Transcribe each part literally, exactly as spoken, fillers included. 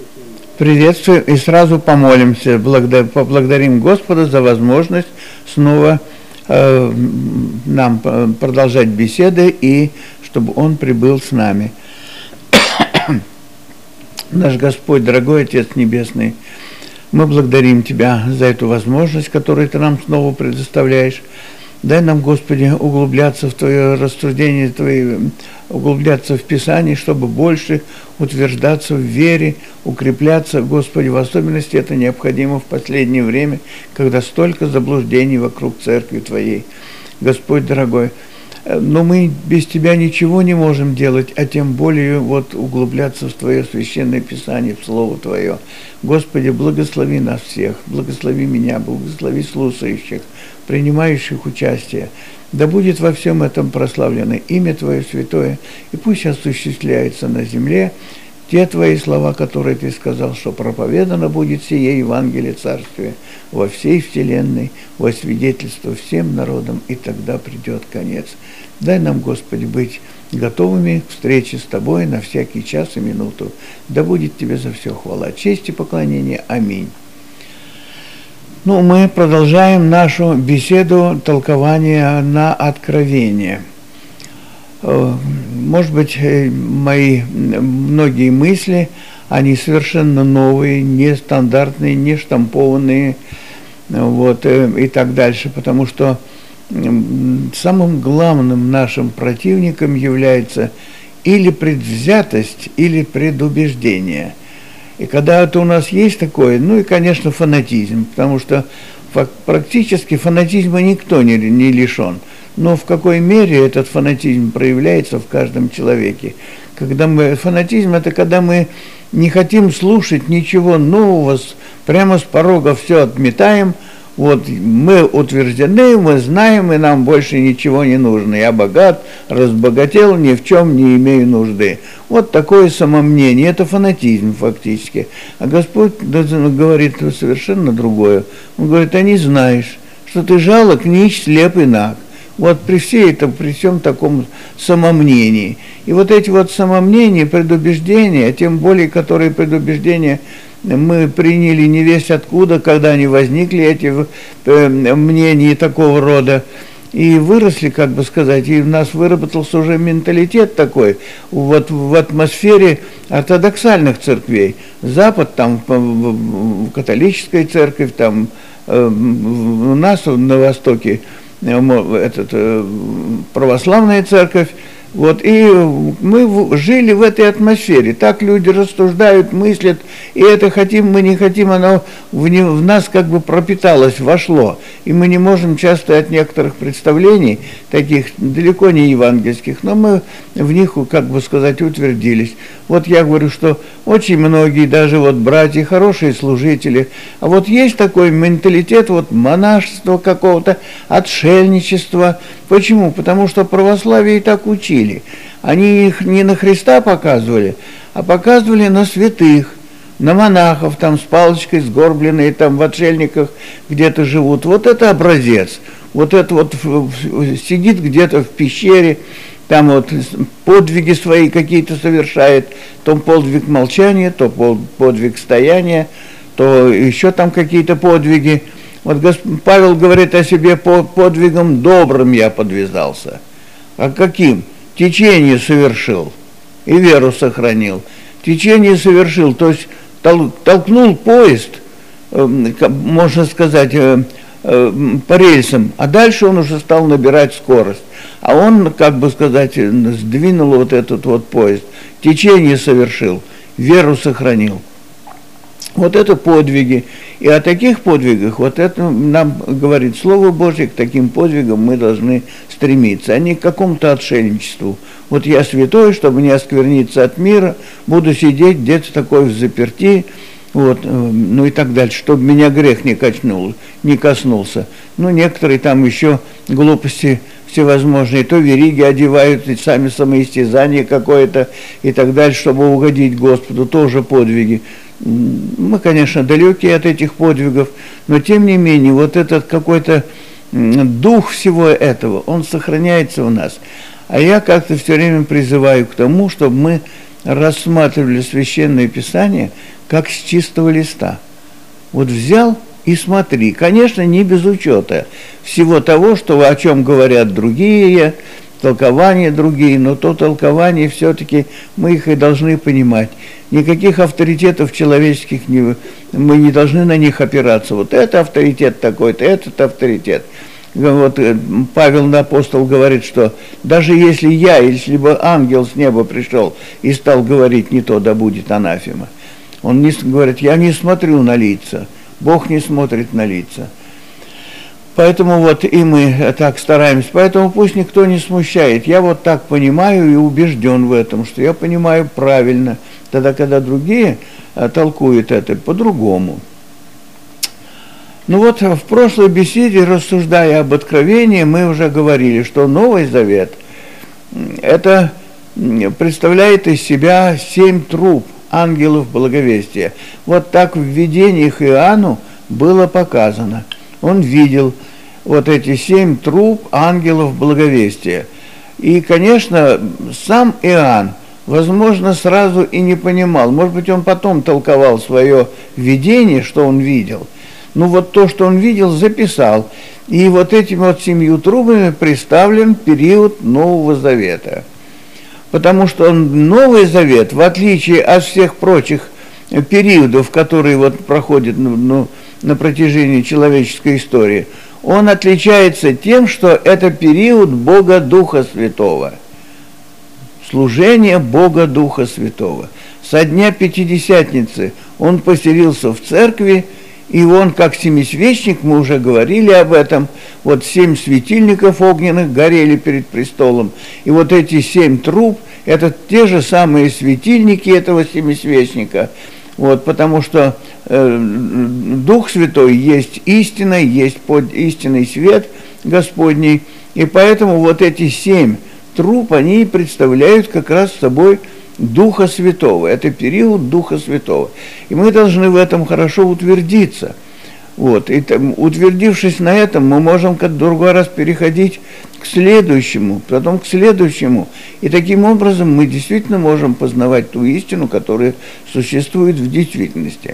приветствуем и сразу помолимся, поблагодарим Господа за возможность снова э, нам продолжать беседы и чтобы Он прибыл с нами. Наш Господь, дорогой Отец Небесный, мы благодарим Тебя за эту возможность, которую Ты нам снова предоставляешь. Дай нам, Господи, углубляться в Твое рассуждение, Твои, углубляться в Писание, чтобы больше утверждаться в вере, укрепляться, Господи, в особенности это необходимо в последнее время, когда столько заблуждений вокруг Церкви Твоей. Господь, дорогой, но мы без Тебя ничего не можем делать, а тем более вот углубляться в Твое Священное Писание, в Слово Твое. Господи, благослови нас всех, благослови меня, благослови слушающих, принимающих участие. Да будет во всем этом прославлено имя Твое святое, и пусть осуществляется на земле те Твои слова, которые Ты сказал, что проповедано будет сие Евангелие Царствия во всей вселенной, во свидетельство всем народам, и тогда придет конец. Дай нам, Господи, быть готовыми к встрече с Тобой на всякий час и минуту. Да будет Тебе за все хвала, честь и поклонение. Аминь. Ну, мы продолжаем нашу беседу толкования на Откровение. Может быть, мои многие мысли, они совершенно новые, нестандартные, не штампованные, вот, и так дальше, потому что самым главным нашим противником является или предвзятость, или предубеждение. И когда это у нас есть такое, ну и, конечно, фанатизм, потому что практически фанатизма никто не, не лишен. Но в какой мере этот фанатизм проявляется в каждом человеке? Когда мы, фанатизм – это когда мы не хотим слушать ничего нового, прямо с порога все отметаем. Вот мы утверждены, мы знаем, и нам больше ничего не нужно. Я богат, разбогател, ни в чем не имею нужды. Вот такое самомнение, это фанатизм фактически. А Господь говорит совершенно другое. Он говорит: а не знаешь, что ты жалок, нищ, слеп и наг. Вот при всей этом, при всем таком самомнении. И вот эти вот самомнения, предубеждения, тем более, которые предубеждения мы приняли не весть откуда, когда они возникли, эти э, мнения такого рода, и выросли, как бы сказать, и у нас выработался уже менталитет такой, вот в атмосфере ортодоксальных церквей. Запад, там, католическая церковь, там, э, у нас на Востоке, этот, православная церковь, вот, и мы жили в этой атмосфере. Так люди рассуждают, мыслят, и это хотим мы, не хотим, оно в, не, в нас как бы пропиталось, вошло. И мы не можем часто от некоторых представлений, таких далеко не евангельских, но мы в них, как бы сказать, утвердились. Вот я говорю, что очень многие, даже вот братья, хорошие служители, а вот есть такой менталитет вот монашества какого-то, отшельничества. Почему? Потому что православие и так учили. Они их не на Христа показывали, а показывали на святых, на монахов, там с палочкой сгорбленные, там в отшельниках где-то живут. Вот это образец. Вот это вот сидит где-то в пещере, там вот подвиги свои какие-то совершает, то подвиг молчания, то подвиг стояния, то еще там какие-то подвиги. Вот Господь Павел говорит о себе: по подвигам добрым я подвязался. А каким? Течение совершил и веру сохранил. Течение совершил, то есть тол- толкнул поезд, э, можно сказать, э, э, по рельсам, а дальше он уже стал набирать скорость. А он, как бы сказать, сдвинул вот этот вот поезд. Течение совершил, веру сохранил. Вот это подвиги. И о таких подвигах, вот это нам говорит Слово Божье, к таким подвигам мы должны стремиться, а не к какому-то отшельничеству. Вот я святой, чтобы не оскверниться от мира, буду сидеть где-то такой в заперти, вот, ну и так дальше, чтобы меня грех не качнул, не коснулся. Ну, некоторые там еще глупости всевозможные, то вериги одевают, и сами самоистязание какое-то, и так дальше, чтобы угодить Господу, тоже подвиги. Мы, конечно, далеки от этих подвигов, но тем не менее, вот этот какой-то дух всего этого, он сохраняется у нас. А я как-то все время призываю к тому, чтобы мы рассматривали Священное Писание как с чистого листа. Вот взял и смотри. Конечно, не без учета всего того, что, о чем говорят другие, толкования другие, но то толкование все-таки мы их и должны понимать. Никаких авторитетов человеческих не, мы не должны на них опираться. Вот это авторитет такой-то, этот авторитет. Вот Павел апостол говорит, что даже если я, если бы ангел с неба пришел и стал говорить не то, да будет анафема. Он не, говорит, я не смотрю на лица, Бог не смотрит на лица. Поэтому вот и мы так стараемся. Поэтому пусть никто не смущает. Я вот так понимаю и убежден в этом, что я понимаю правильно, тогда, когда другие толкуют это по-другому. Ну вот в прошлой беседе, рассуждая об откровении, мы уже говорили, что Новый Завет это представляет из себя семь труб ангелов благовестия. Вот так в видениях Иоанну было показано. Он видел вот эти семь труб ангелов благовестия. И, конечно, сам Иоанн, возможно, сразу и не понимал. Может быть, он потом толковал свое видение, что он видел. Ну вот то, что он видел, записал. И вот этими вот семью трубами представлен период Нового Завета. Потому что Новый Завет, в отличие от всех прочих периодов, которые вот проходят ну, ну, на протяжении человеческой истории, он отличается тем, что это период Бога Духа Святого. Служение Бога Духа Святого. Со дня Пятидесятницы он поселился в церкви, и он, как семисвечник, мы уже говорили об этом, вот семь светильников огненных горели перед престолом, и вот эти семь труб, это те же самые светильники этого семисвечника, вот, потому что э, Дух Святой есть истина, есть под истинный свет Господний, и поэтому вот эти семь труб, они представляют как раз собой Духа Святого. Это период Духа Святого. И мы должны в этом хорошо утвердиться. Вот. И там, утвердившись на этом, мы можем в другой раз переходить к следующему, потом к следующему. И таким образом мы действительно можем познавать ту истину, которая существует в действительности.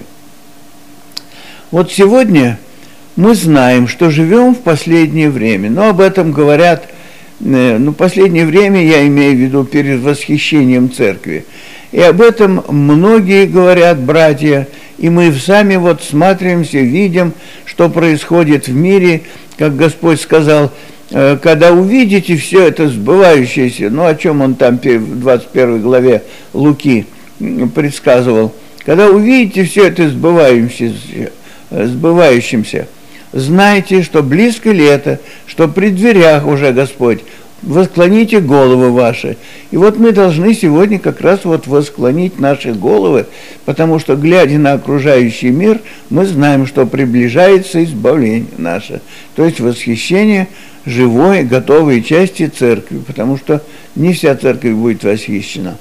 Вот сегодня мы знаем, что живем в последнее время. Но об этом говорят, ну, последнее время, я имею в виду перед восхищением церкви. И об этом многие говорят, братья, и мы сами вот смотримся, видим, что происходит в мире, как Господь сказал, когда увидите все это сбывающееся, ну, о чем он там в двадцать первой главе Луки предсказывал, когда увидите все это сбывающееся, сбывающимся, знайте, что близко лето, что при дверях уже Господь, восклоните головы ваши. И вот мы должны сегодня как раз вот восклонить наши головы, потому что, глядя на окружающий мир, мы знаем, что приближается избавление наше, то есть восхищение живой, готовой части церкви, потому что не вся церковь будет восхищена.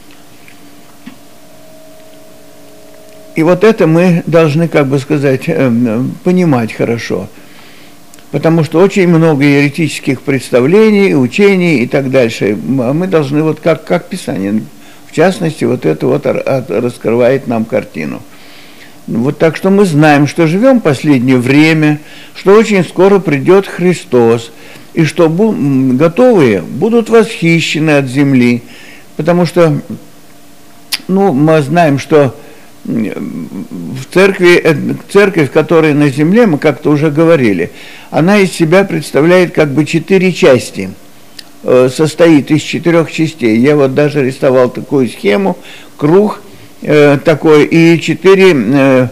И вот это мы должны, как бы сказать, понимать хорошо. Потому что очень много еретических представлений, учений и так дальше. Мы должны, вот как, как Писание, в частности, вот это вот раскрывает нам картину. Вот так что мы знаем, что живем в последнее время, что очень скоро придет Христос, и что готовые будут восхищены от земли. Потому что, ну, мы знаем, что в церкви, церковь, которая на земле, мы как-то уже говорили, она из себя представляет как бы четыре части, состоит из четырех частей. Я вот даже рисовал такую схему, круг э, такой, и четыре э,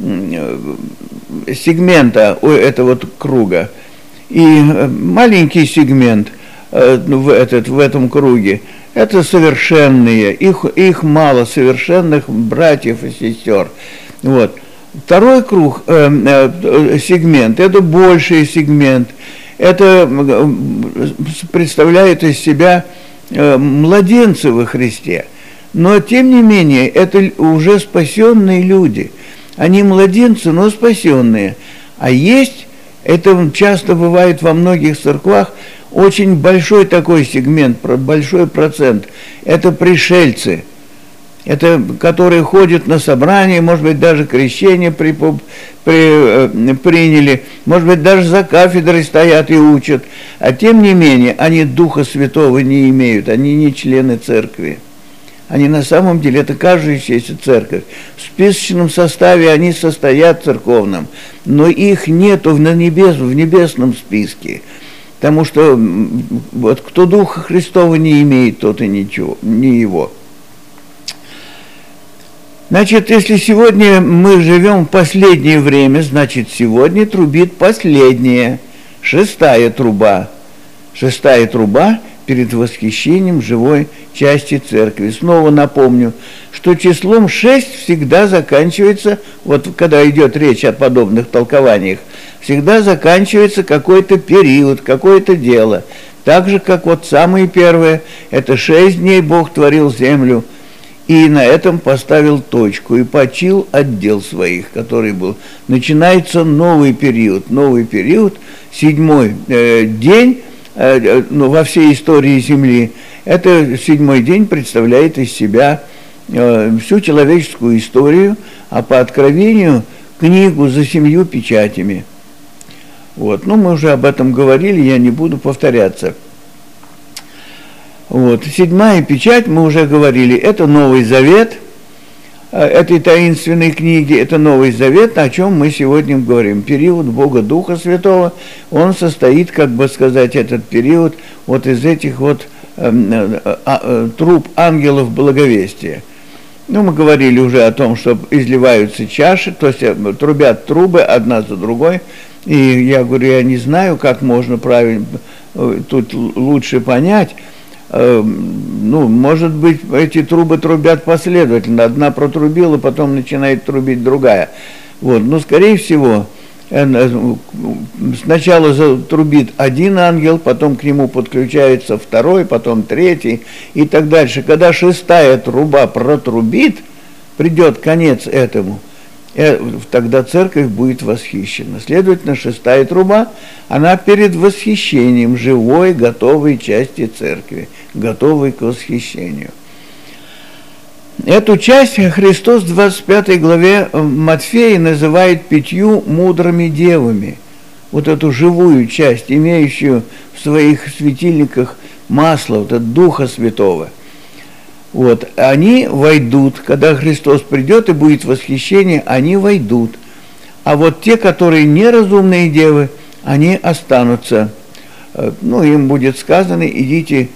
сегмента у этого круга. И маленький сегмент э, в, этот, в этом круге – это совершенные, их, их мало, совершенных братьев и сестер. Вот. Второй круг, э, э, сегмент, это больший сегмент, это представляет из себя э, младенцы во Христе. Но, тем не менее, это уже спасенные люди. Они младенцы, но спасенные. А есть, это часто бывает во многих церквах, очень большой такой сегмент, большой процент, это пришельцы, это которые ходят на собрания, может быть, даже крещение при, при, приняли, может быть, даже за кафедрой стоят и учат, а тем не менее они Духа Святого не имеют, они не члены церкви. Они на самом деле, это кажущаяся церковь. В списочном составе они состоят церковным, но их нету в, небес, в небесном списке. Потому что вот, кто Духа Христова не имеет, тот и ничего, не его. Значит, если сегодня мы живем в последнее время, значит, сегодня трубит последняя, шестая труба. Шестая труба перед восхищением живой части церкви. Снова напомню, что числом шесть всегда заканчивается, вот когда идет речь о подобных толкованиях, всегда заканчивается какой-то период, какое-то дело. Так же, как вот самые первые, это шесть дней Бог творил землю, и на этом поставил точку, и почил от дел своих, который был. Начинается новый период, новый период, седьмой э, день, э, ну, во всей истории Земли. Это седьмой день представляет из себя э, всю человеческую историю, а по откровению книгу за семью печатями. Вот. Ну, мы уже об этом говорили, я не буду повторяться. Вот. Седьмая печать, мы уже говорили, это Новый Завет, этой таинственной книги, это Новый Завет, о чем мы сегодня говорим. Период Бога Духа Святого, он состоит, как бы сказать, этот период вот из этих вот э, э, э, труб ангелов благовестия. Ну, мы говорили уже о том, что изливаются чаши, то есть трубят трубы одна за другой, и я говорю, я не знаю, как можно правильно, тут лучше понять. Ну, может быть, эти трубы трубят последовательно. Одна протрубила, потом начинает трубить другая. Вот. Но, скорее всего, сначала затрубит один ангел, потом к нему подключается второй, потом третий и так дальше. Когда шестая труба протрубит, придет конец этому, тогда церковь будет восхищена. Следовательно, шестая труба, она перед восхищением живой, готовой части церкви, готовой к восхищению. Эту часть Христос в двадцать пятой главе Матфея называет пятью мудрыми девами. Вот эту живую часть, имеющую в своих светильниках масло, вот от Духа Святого. Вот, они войдут, когда Христос придет и будет восхищение, они войдут. А вот те, которые неразумные девы, они останутся. Ну, им будет сказано, идите,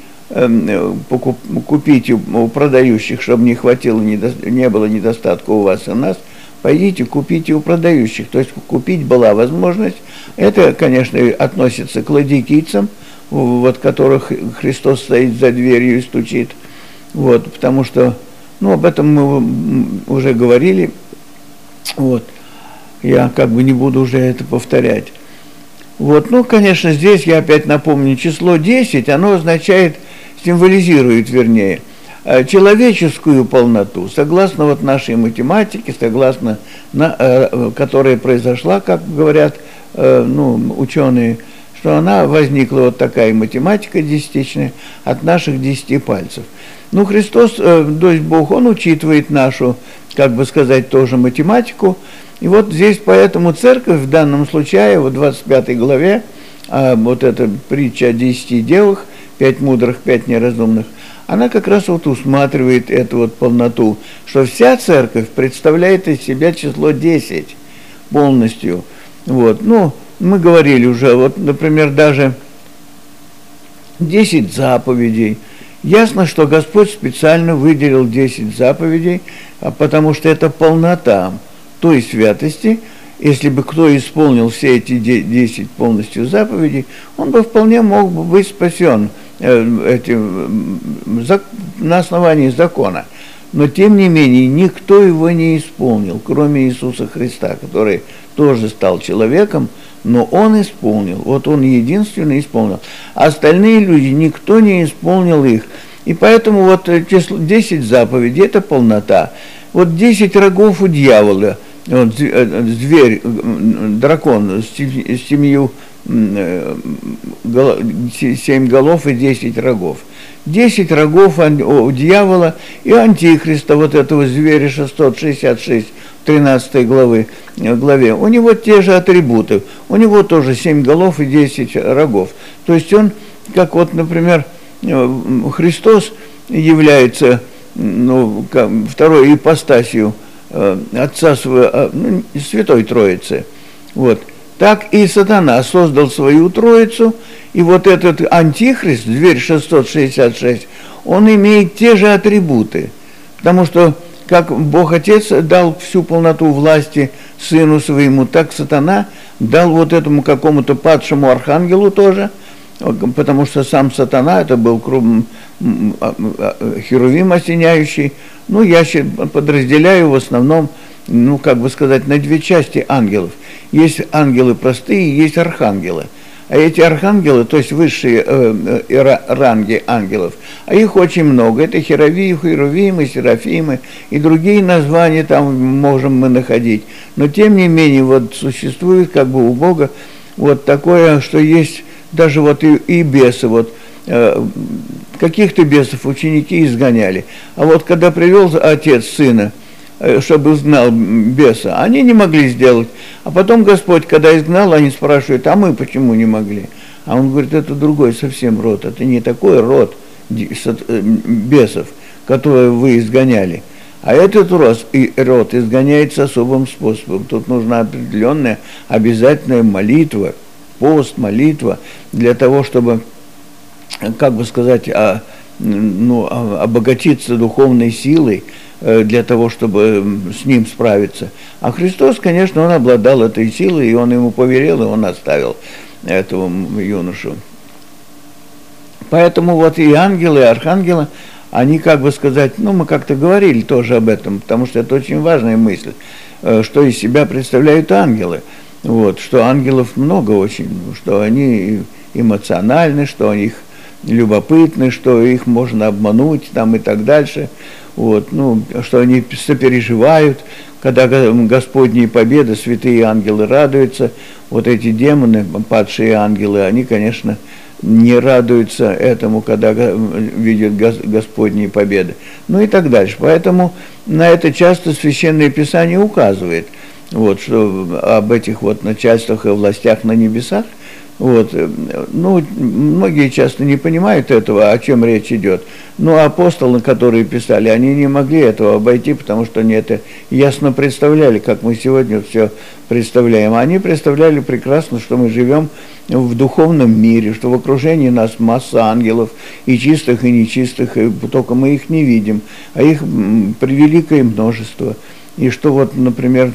купите у продающих, чтобы не хватило, не было недостатка у вас и у нас, пойдите, купите у продающих. То есть купить была возможность. Это, конечно, относится к ладикийцам, вот, которых Христос стоит за дверью и стучит. Вот, потому что, ну, об этом мы уже говорили, вот, я как бы не буду уже это повторять. Вот, ну, конечно, здесь я опять напомню, число десять, оно означает, символизирует, вернее, человеческую полноту, согласно вот нашей математике, согласно, на, которая произошла, как говорят, ну, ученые, что она возникла, вот такая математика десятичная, от наших десяти пальцев. Ну, Христос, э, то есть Бог, Он учитывает нашу, как бы сказать, тоже математику. И вот здесь поэтому церковь в данном случае, в двадцать пятой главе, э, вот эта притча о десяти девах, пять мудрых, пять неразумных, она как раз вот усматривает эту вот полноту, что вся церковь представляет из себя число десять полностью. Вот, ну, мы говорили уже, вот, например, даже десять заповедей. Ясно, что Господь специально выделил десять заповедей, потому что это полнота той святости. Если бы кто исполнил все эти десять полностью заповедей, он бы вполне мог бы быть спасен этим, на основании закона. Но, тем не менее, никто его не исполнил, кроме Иисуса Христа, который тоже стал человеком, но Он исполнил, вот Он единственный исполнил. А остальные люди, никто не исполнил их. И поэтому вот число десять заповедей – это полнота. Вот десять рогов у дьявола, вот, зверь, дракон с семью, семь голов и десять рогов. десять рогов у дьявола и антихриста, вот этого зверя шестьсот шестьдесят шесть, тринадцатой главы, главе. У него те же атрибуты. У него тоже семь голов и десять рогов. То есть он, как вот, например, Христос является, ну, второй ипостасью Отца своего, ну, Святой Троицы. Вот. Так и сатана создал свою Троицу, и вот этот антихрист, зверь шестьсот шестьдесят шесть, он имеет те же атрибуты, потому что как Бог Отец дал всю полноту власти Сыну Своему, так сатана дал вот этому какому-то падшему архангелу тоже, потому что сам сатана, это был херувим осеняющий. Ну, я подразделяю в основном, ну, как бы сказать, на две части ангелов. Есть ангелы простые, есть архангелы. А эти архангелы, то есть высшие э, э, ранги ангелов, а их очень много. Это херувимы, херувимы, серафимы и другие названия там можем мы находить. Но тем не менее, вот существует как бы у Бога вот такое, что есть даже вот и, и бесы, вот э, каких-то бесов ученики изгоняли. А вот когда привел отец сына, чтобы изгнал беса, они не могли сделать. А потом Господь, когда изгнал, они спрашивают, а мы почему не могли? А он говорит, это другой совсем род, это не такой род бесов, которые вы изгоняли. А этот род, род изгоняется особым способом. Тут нужна определенная обязательная молитва, пост, молитва, для того, чтобы, как бы сказать, а, ну, обогатиться духовной силой, для того, чтобы с ним справиться. А Христос, конечно, он обладал этой силой, и он ему поверил, и он оставил этого юношу. Поэтому вот и ангелы, и архангелы, они, как бы сказать, ну, мы как-то говорили тоже об этом, потому что это очень важная мысль, что из себя представляют ангелы. Вот, что ангелов много очень, что они эмоциональны, что они любопытны, что их можно обмануть там и так дальше. Вот, ну, что они сопереживают, когда Господние победы, святые ангелы радуются. Вот эти демоны, падшие ангелы, они, конечно, не радуются этому, когда видят Господние победы. Ну и так дальше. Поэтому на это часто Священное Писание указывает, вот, что об этих вот начальствах и властях на небесах. Вот, ну, многие часто не понимают этого, о чем речь идет. Но апостолы, которые писали, они не могли этого обойти, потому что они это ясно представляли, как мы сегодня все представляем. Они представляли прекрасно, что мы живем в духовном мире, что в окружении нас масса ангелов, и чистых, и нечистых, и только мы их не видим, а их превеликое множество. И что вот, например,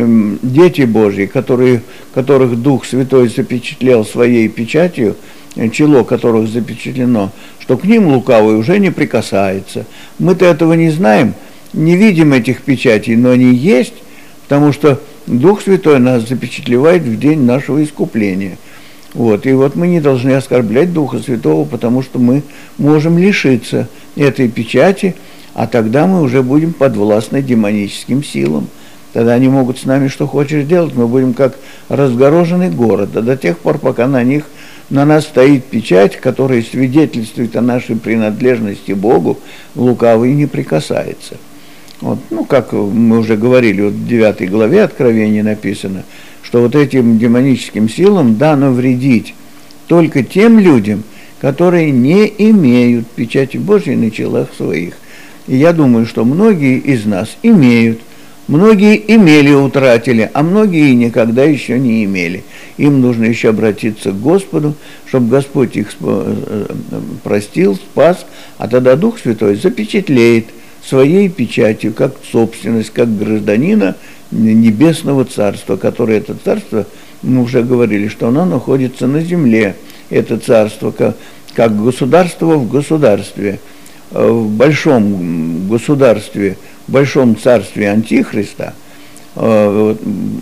дети Божьи, которые, которых Дух Святой запечатлел своей печатью, чело которых запечатлено, что к ним лукавый уже не прикасается. Мы-то этого не знаем, не видим этих печатей, но они есть, потому что Дух Святой нас запечатлевает в день нашего искупления. Вот. И вот мы не должны оскорблять Духа Святого, потому что мы можем лишиться этой печати, а тогда мы уже будем подвластны демоническим силам. Тогда они могут с нами что хочешь делать, мы будем как разгороженный город. А до тех пор, пока на них, на нас стоит печать, которая свидетельствует о нашей принадлежности Богу, лукавый не прикасается. Вот. Ну, как мы уже говорили, вот в девятой главе Откровения написано, что вот этим демоническим силам дано вредить только тем людям, которые не имеют печати Божьей на челах своих. И я думаю, что многие из нас имеют. Многие имели, утратили, а многие никогда еще не имели. Им нужно еще обратиться к Господу, чтобы Господь их простил, спас, а тогда Дух Святой запечатлеет своей печатью, как собственность, как гражданина Небесного Царства, которое это царство, мы уже говорили, что оно находится на земле, это царство, как, как государство в государстве, в большом государстве, в большом царстве Антихриста, э,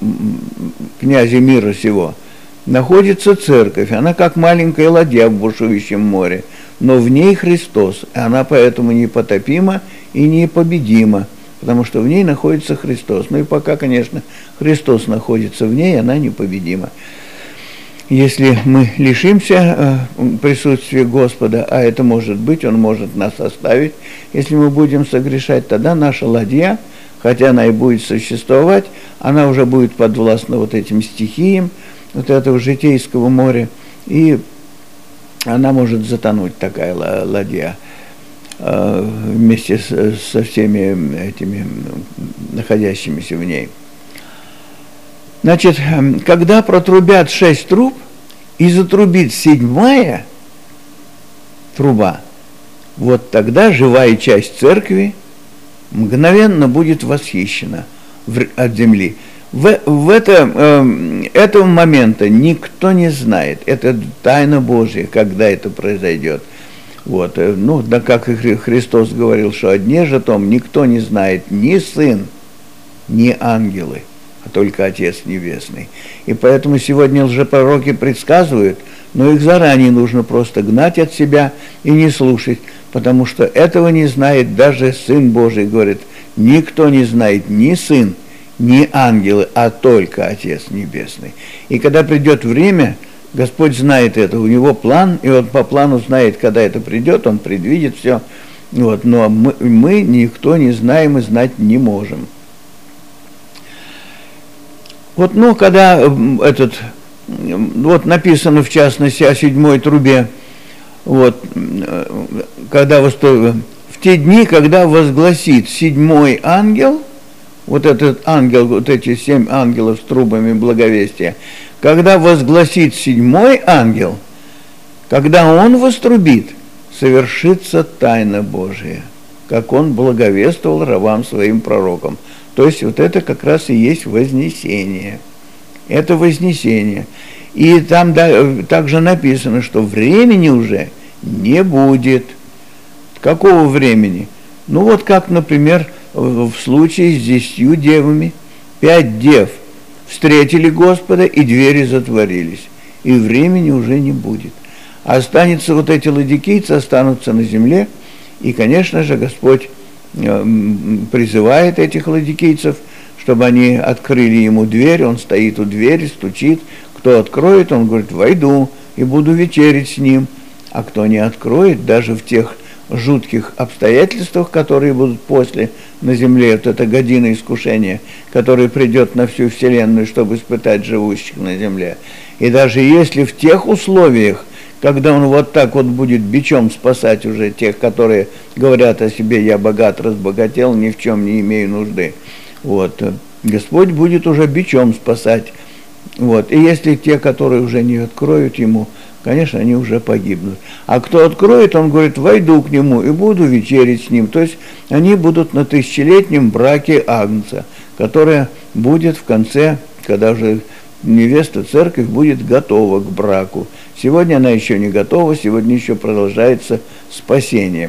князя мира сего, находится церковь. Она как маленькая ладья в бушующем море, но в ней Христос, и она поэтому непотопима и непобедима, потому что в ней находится Христос. Ну и пока, конечно, Христос находится в ней, она непобедима. если мы лишимся присутствия Господа, а это может быть, Он может нас оставить, если мы будем согрешать, тогда наша ладья, хотя она и будет существовать, она уже будет подвластна вот этим стихиям, вот этого житейского моря, и она может затонуть, такая ладья, вместе со всеми этими находящимися в ней. Значит, когда протрубят шесть труб и затрубит седьмая труба, вот тогда живая часть церкви мгновенно будет восхищена от земли. В, в это, э, этого момента никто не знает. Это тайна Божья, когда это произойдет. Вот. Ну, да, как и Христос говорил, что о дне же том никто не знает, ни Сын, ни ангелы, а только Отец Небесный. И поэтому сегодня лжепророки предсказывают, но их заранее нужно просто гнать от себя и не слушать, потому что этого не знает даже Сын Божий, говорит, никто не знает, ни Сын, ни ангелы, а только Отец Небесный. И когда придет время, Господь знает это, у Него план, и Он по плану знает, когда это придет, Он предвидит все. Вот, но мы, мы никто не знаем и знать не можем. Вот, ну, когда этот, вот написано в частности о седьмой трубе, вот, когда в те дни, когда возгласит седьмой ангел, вот этот ангел, вот эти семь ангелов с трубами благовестия, когда возгласит седьмой ангел, когда он вострубит, совершится тайна Божия, как он благовествовал рабам своим пророкам. То есть вот это как раз и есть вознесение. Это вознесение. И там да, также написано, что времени уже не будет. Какого времени? Ну вот как, например, в случае с десятью девами. Пять дев встретили Господа, и двери затворились. И времени уже не будет. А останется вот эти ладикийцы, останутся на земле. И, конечно же, Господь призывает этих ладикийцев, чтобы они открыли ему дверь. Он стоит у двери, стучит. Кто откроет, он говорит, войду и буду вечерить с ним. А кто не откроет, даже в тех жутких обстоятельствах, которые будут после на земле, вот эта година искушения, которая придет на всю вселенную, чтобы испытать живущих на земле. И даже если в тех условиях, когда он вот так вот будет бичом спасать уже тех, которые говорят о себе, я богат, разбогател, ни в чем не имею нужды, вот, Господь будет уже бичом спасать. Вот. И если те, которые уже не откроют ему, конечно, они уже погибнут. А кто откроет, он говорит, войду к нему и буду вечерить с ним. То есть они будут на тысячелетнем браке Агнца, которое будет в конце, когда уже невеста, церковь будет готова к браку. Сегодня она еще не готова, сегодня еще продолжается спасение.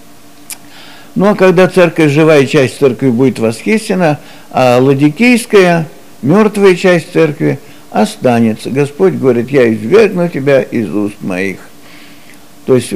Ну а когда церковь, живая часть церкви будет восхищена, а ладикийская, мертвая часть церкви останется. Господь говорит, я извергну тебя из уст моих. То есть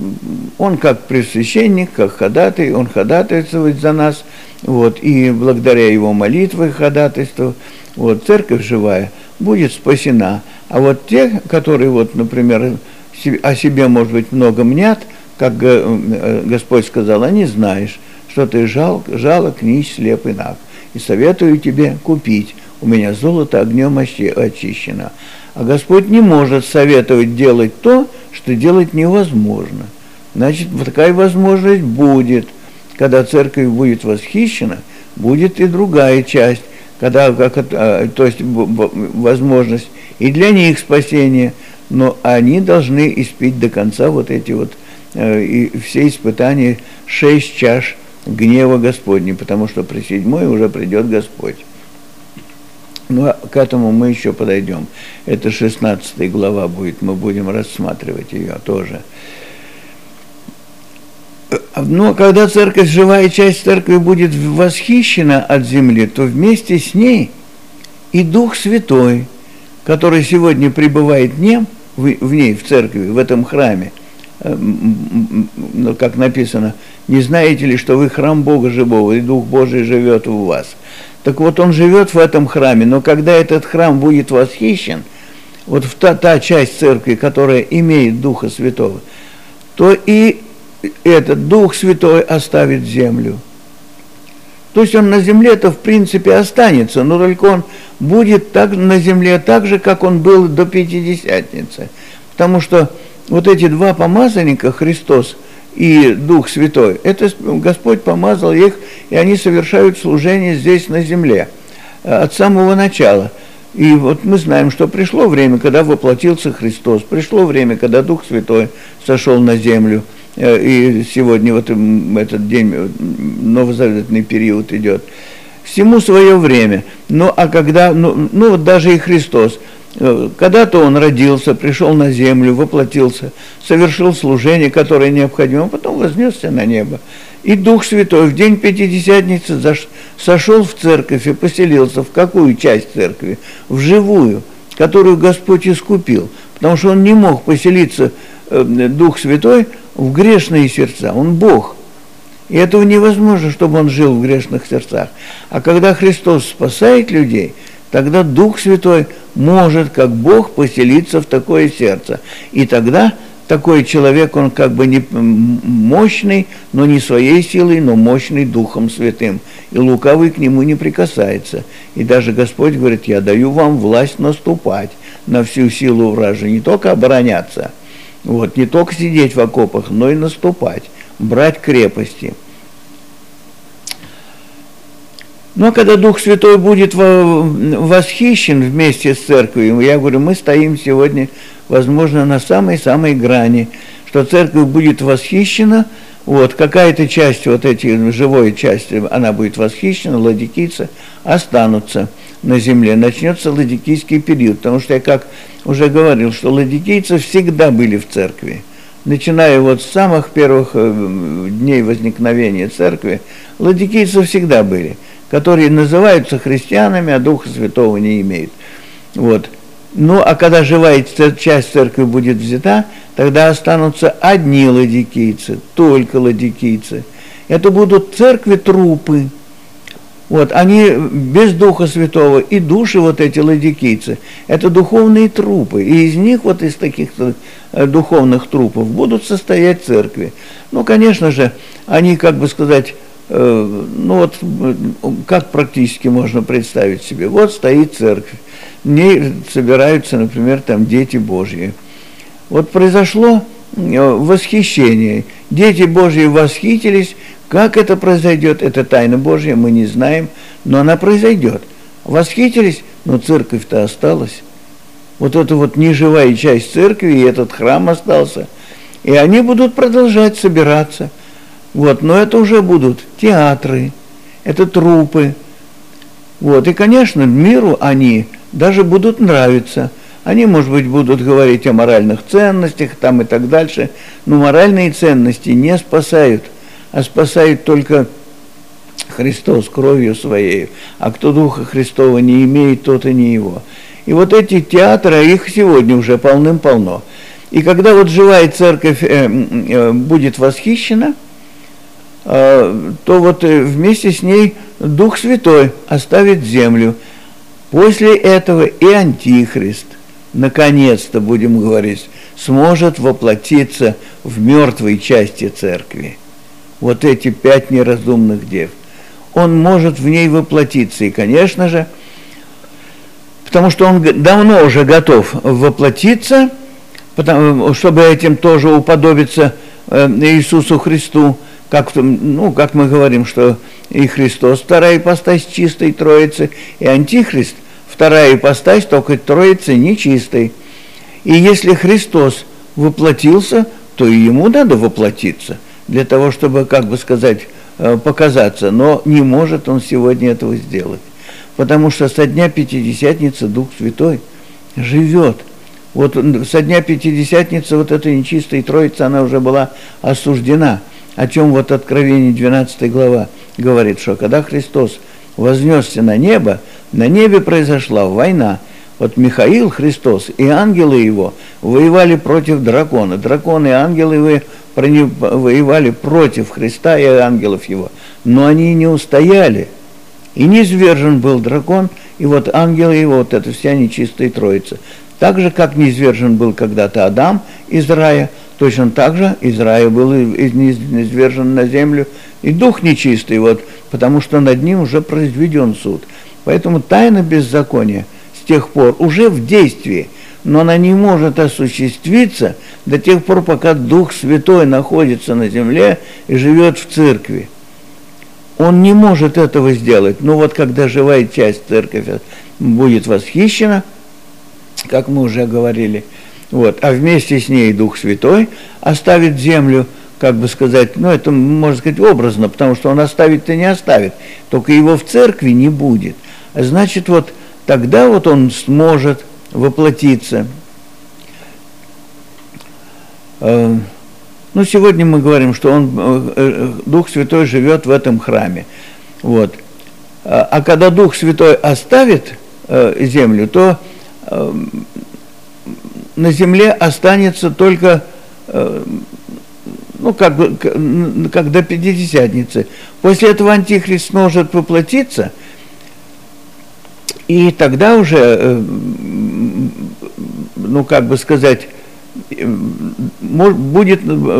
он как пресвященник, как ходатай, он ходатайствует за нас, вот, и благодаря его молитве, ходатайству, вот, церковь живая будет спасена. А вот те, которые, вот, например, о себе, может быть, много мнят, как Господь сказал, а не знаешь, что ты жал, жалок, нищ, слеп и наг. И советую тебе купить. У меня золото огнем очищено. А Господь не может советовать делать то, что делать невозможно. Значит, такая возможность будет. Когда церковь будет восхищена, будет и другая часть, когда, как, то есть возможность и для них спасения, но они должны испить до конца вот эти вот и все испытания, шесть чаш гнева Господня, потому что при седьмой уже придет Господь. Ну, а к этому мы еще подойдем. Это шестнадцатая глава будет, мы будем рассматривать ее тоже. Но когда церковь, живая часть церкви будет восхищена от земли, то вместе с ней и Дух Святой, который сегодня пребывает в ней, в ней, в церкви, в этом храме, как написано, не знаете ли, что вы храм Бога живого, и Дух Божий живет в вас. Так вот, он живет в этом храме, но когда этот храм будет восхищен, вот в та, та часть церкви, которая имеет Духа Святого, то и этот Дух Святой оставит землю. То есть он на земле-то в принципе останется, но только он будет так, на земле так же, как он был до Пятидесятницы. Потому что вот эти два помазанника, Христос и Дух Святой, это Господь помазал их, и они совершают служение здесь на земле от самого начала. И вот мы знаем, что пришло время, когда воплотился Христос, пришло время, когда Дух Святой сошел на землю. И сегодня вот этот день, новозаветный период идет. Всему свое время. Ну, а когда, ну, ну вот даже и Христос, когда-то Он родился, пришел на землю, воплотился, совершил служение, которое необходимо, а потом вознесся на небо. И Дух Святой в день Пятидесятницы сошел в церковь и поселился. В какую часть церкви? В живую, которую Господь искупил. Потому что Он не мог поселиться, Дух Святой, в грешные сердца. Он Бог. И этого невозможно, чтобы Он жил в грешных сердцах. А когда Христос спасает людей, тогда Дух Святой может, как Бог, поселиться в такое сердце. И тогда такой человек, он как бы не мощный, но не своей силой, но мощный Духом Святым. И лукавый к нему не прикасается. И даже Господь говорит: я даю вам власть наступать на всю силу вражью, не только обороняться, вот, не только сидеть в окопах, но и наступать, брать крепости. Но когда Дух Святой будет восхищен вместе с церковью, я говорю, мы стоим сегодня, возможно, на самой-самой грани, что церковь будет восхищена, вот, какая-то часть, вот эти, живой части, она будет восхищена, ладикийцы останутся на земле. Начнется ладикийский период, потому что я как уже говорил, что ладикийцы всегда были в церкви. Начиная вот с самых первых дней возникновения церкви, ладикийцы всегда были, которые называются христианами, а Духа Святого не имеют. Вот. Ну, а когда живая часть церкви будет взята, тогда останутся одни ладикийцы, только ладикийцы. Это будут церкви-трупы. Вот, они без Духа Святого, и души вот эти ладикийцы, это духовные трупы. И из них, вот из таких духовных трупов, будут состоять церкви. Ну, конечно же, они, как бы сказать, э, ну вот, как практически можно представить себе, вот стоит церковь, в ней собираются, например, там дети Божьи. Вот произошло восхищение, дети Божьи восхитились. Как это произойдет, это тайна Божья, мы не знаем, но она произойдет. Восхитились, но церковь-то осталась. Вот эта вот неживая часть церкви, и этот храм остался. И они будут продолжать собираться. Вот, но это уже будут театры, это трупы. Вот, и, конечно, миру они даже будут нравиться. Они, может быть, будут говорить о моральных ценностях там и так дальше, но моральные ценности не спасают. А спасает только Христос кровью Своей, а кто Духа Христова не имеет, тот и не его. И вот эти театры, их сегодня уже полным-полно. И когда вот живая церковь э, э, будет восхищена, э, то вот вместе с ней Дух Святой оставит землю. После этого и Антихрист, наконец-то, будем говорить, сможет воплотиться в мертвой части церкви. Вот эти пять неразумных дев. Он может в ней воплотиться. И, конечно же, потому что он давно уже готов воплотиться, потому, чтобы этим тоже уподобиться э, Иисусу Христу, как, ну, как мы говорим, что и Христос вторая ипостась чистой Троицы, и Антихрист вторая ипостась только Троицы нечистой. И если Христос воплотился, то и ему надо воплотиться, для того, чтобы, как бы сказать, показаться. Но не может он сегодня этого сделать. Потому что со дня Пятидесятницы Дух Святой живет. Вот со дня Пятидесятницы вот эта нечистая Троица, она уже была осуждена. О чем вот Откровение двенадцатая глава говорит, что когда Христос вознесся на небо, на небе произошла война. Вот Михаил, Христос, и ангелы его воевали против дракона. Драконы и ангелы воевали против Христа и ангелов его. Но они не устояли. И низвержен был дракон, и вот ангелы его, вот это вся нечистая троица. Так же, как низвержен был когда-то Адам из рая, точно так же из рая был низвержен на землю и дух нечистый, вот, потому что над ним уже произведен суд. Поэтому тайна беззакония с тех пор уже в действии, но она не может осуществиться до тех пор, пока Дух Святой находится на земле и живет в церкви. Он не может этого сделать. Но вот когда живая часть церкви будет восхищена, как мы уже говорили, вот, а вместе с ней Дух Святой оставит землю, как бы сказать, ну это можно сказать образно, потому что он оставит-то не оставит, только его в церкви не будет. Значит, вот тогда вот он сможет воплотиться. Ну, сегодня мы говорим, что он, Дух Святой живет в этом храме. Вот. А когда Дух Святой оставит землю, то на земле останется только, ну, как бы, как до Пятидесятницы. После этого Антихрист сможет воплотиться, и тогда уже, ну, как бы сказать, будет,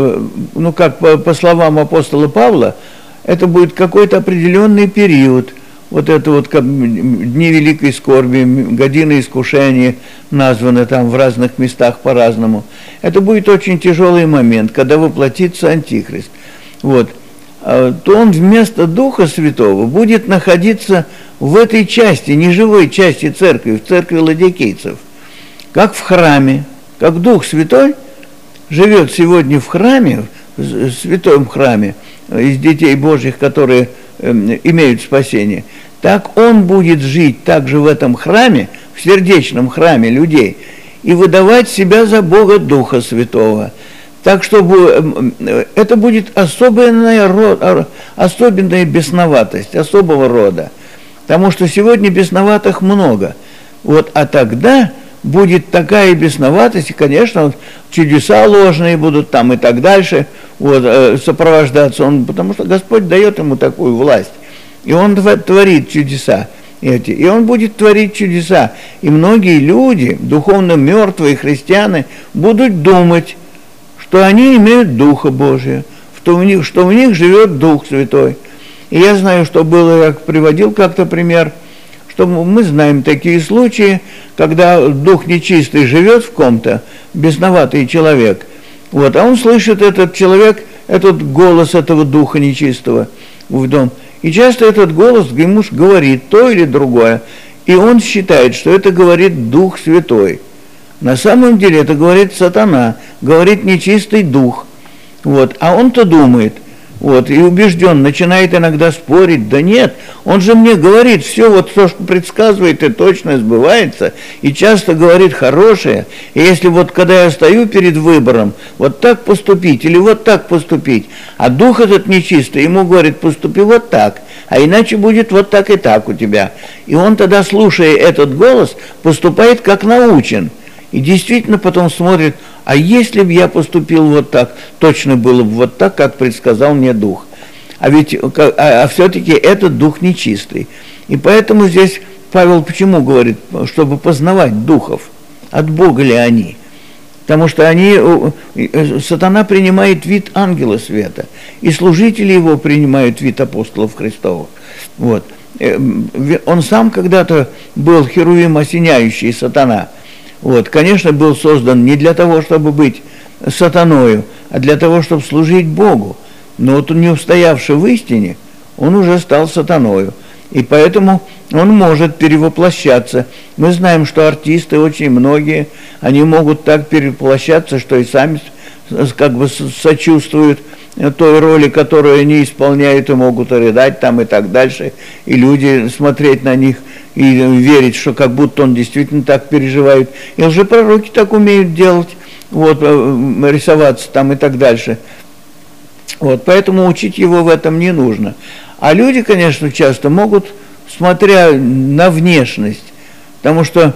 ну, как по, по словам апостола Павла, это будет какой-то определенный период, вот это вот как дни великой скорби, годины искушения названы там в разных местах по-разному. Это будет очень тяжелый момент, когда воплотится Антихрист. Вот. То он вместо Духа Святого будет находиться в этой части, неживой части церкви, в церкви ладикийцев, как в храме, как Дух Святой живет сегодня в храме, в святом храме, из детей Божьих, которые имеют спасение, так он будет жить также в этом храме, в сердечном храме людей, и выдавать себя за Бога Духа Святого. Так чтобы это будет особенная, особенная бесноватость, особого рода. Потому что сегодня бесноватых много. Вот, а тогда будет такая бесноватость, и, конечно, чудеса ложные будут там и так дальше, вот, сопровождаться. Он, потому что Господь дает ему такую власть. И он творит чудеса эти. И он будет творить чудеса. И многие люди, духовно мертвые христиане, будут думать, что они имеют Духа Божия, что в них, что в них живет Дух Святой. И я знаю, что было, я приводил как-то пример, что мы знаем такие случаи, когда дух нечистый живет в ком-то, бесноватый человек, вот, а он слышит, этот человек, этот голос этого духа нечистого в дом. И часто этот голос ему говорит то или другое, и он считает, что это говорит Дух Святой. На самом деле это говорит сатана, говорит нечистый дух. Вот, а он-то думает, вот, и убежден, начинает иногда спорить, да нет, он же мне говорит, все вот то, что предсказывает, и точно сбывается, и часто говорит хорошее, и если вот когда я стою перед выбором, вот так поступить или вот так поступить, а дух этот нечистый ему говорит, поступи вот так, а иначе будет вот так и так у тебя. И он тогда, слушая этот голос, поступает как научен. И действительно потом смотрит, а если бы я поступил вот так, точно было бы вот так, как предсказал мне дух. А ведь, а, а все-таки этот дух нечистый. И поэтому здесь Павел почему говорит, чтобы познавать духов, от Бога ли они. Потому что они, сатана принимает вид ангела света, и служители его принимают вид апостолов Христовых. Вот. Он сам когда-то был херувим осеняющий сатана. Вот, конечно, был создан не для того, чтобы быть сатаною, а для того, чтобы служить Богу. Но вот не устоявший в истине, он уже стал сатаною. И поэтому он может перевоплощаться. Мы знаем, что артисты очень многие, они могут так перевоплощаться, что и сами как бы сочувствуют той роли, которую они исполняют, и могут рыдать там и так дальше, и люди смотреть на них и верить, что как будто он действительно так переживает. И лжепророки так умеют делать, вот, рисоваться там и так дальше. Вот, поэтому учить его в этом не нужно. А люди, конечно, часто могут, смотря на внешность, потому что,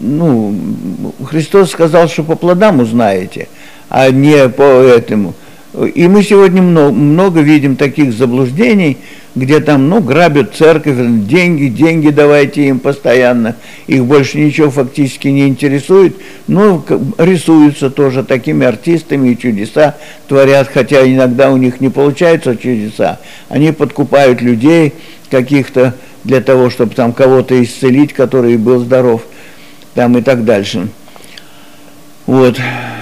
ну, Христос сказал, что по плодам узнаете, а не по этому. И мы сегодня много, много видим таких заблуждений, где там, ну, грабят церковь, деньги, деньги давайте им постоянно, их больше ничего фактически не интересует, но рисуются тоже такими артистами и чудеса творят, хотя иногда у них не получаются чудеса, они подкупают людей каких-то для того, чтобы там кого-то исцелить, который был здоров, там и так дальше. Вот.